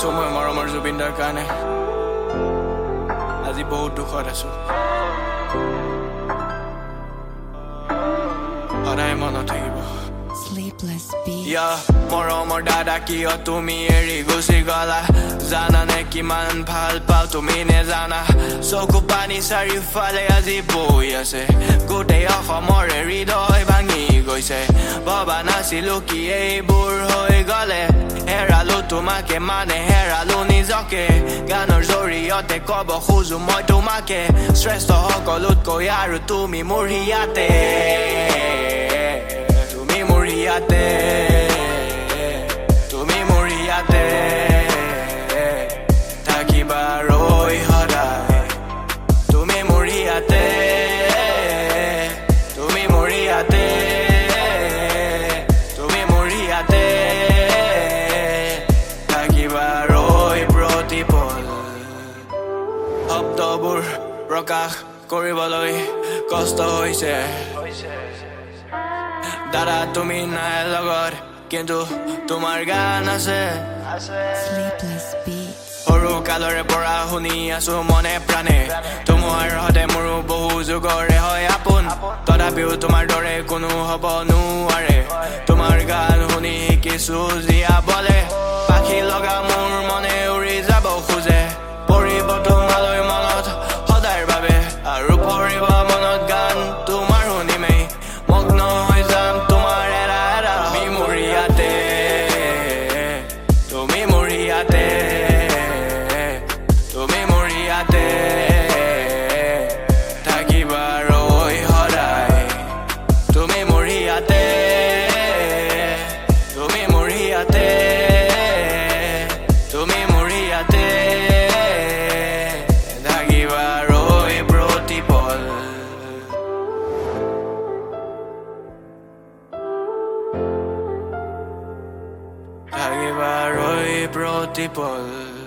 আছো মই মৰমৰ জুবিনদাৰ কাৰণে আজি বহুত দুখত আছো সদায় মনত থাকিব Sleepless beats. মৰমৰ দাদা কিয় তুমি এৰি গুচি গলা জানানে কিমান ভাল পাওঁ তুমি নেজানা চকু পানী চাৰিওফালে আজি বৈ আছে গোটেই অসমৰে হৃদয় ভাঙি গৈছে ভবা নাছিলো কি এইবোৰ হৈ গলে হেৰালো তোমাকে মানে হেৰালো নিজকে গানৰ জৰিয়তে কব খোজো মই তোমাকে শ্ৰেষ্ঠ সকলোতকৈ আৰু তুমি মোৰ হিয়াতে তুমি মোৰ হিয়াতে থাকিবা ৰৈ সদায় তুমি মোৰ হিয়াতে তুমি মোৰ হিয়াতে তুমি মোৰ হিয়াতে থাকিবা ৰৈ প্ৰতিপল শব্দবোৰ প্ৰকাশ কৰিবলৈ কষ্ট হৈছে দাদা তুমি নাই লগত কিন্তু তোমাৰ গান আছে Sleepless beats. সৰু কালৰে পৰা শুনি আছো মনে প্ৰাণে তোমাৰ হতে মোৰো বহু যুগৰে হয় আপোন তথাপিও তোমাৰ দৰে কোনো হ'ব নোৱাৰে তোমাৰ গান শুনি শিকিছো জীয়াবলে পাখি লগা মোৰ মনে উৰি যাব খোজে পৰিব তোমালৈ মনত সদায়ৰ বাবে আৰু পৰিব মনত গান তোমাৰ শুনিমেই মগ্ন হৈ যাম তোমাৰ এৰা এৰা তুমি মোৰ হিয়াতে তুমি মোৰ হিয়াতে তুমি মোৰ হিয়াতে থাকিবা ৰৈ সদায় তুমি মোৰ হিয়াতে তুমি মোৰ হিয়াতে তুমি মোৰ হিয়াতে থাকিবা ৰৈ প্ৰতিপল থাকিবা ৰৈ প্ৰতিপল